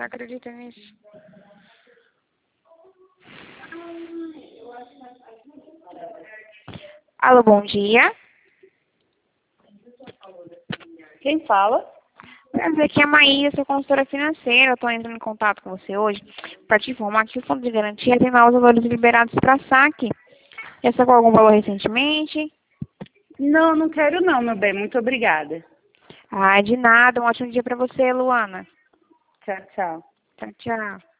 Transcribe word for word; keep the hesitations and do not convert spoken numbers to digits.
Você acredita nisso? Alô, bom dia. Quem fala? Prazer, aqui é a Maíra, sou consultora financeira. Eu estou entrando em contato com você hoje para te informar que o Fundo de Garantia tem novos valores liberados para saque. Já sacou algum valor recentemente? Não, não quero não, meu bem. Muito obrigada. Ah, de nada. Um ótimo dia para você, Luana. Tchau, tchau. Tchau, tchau.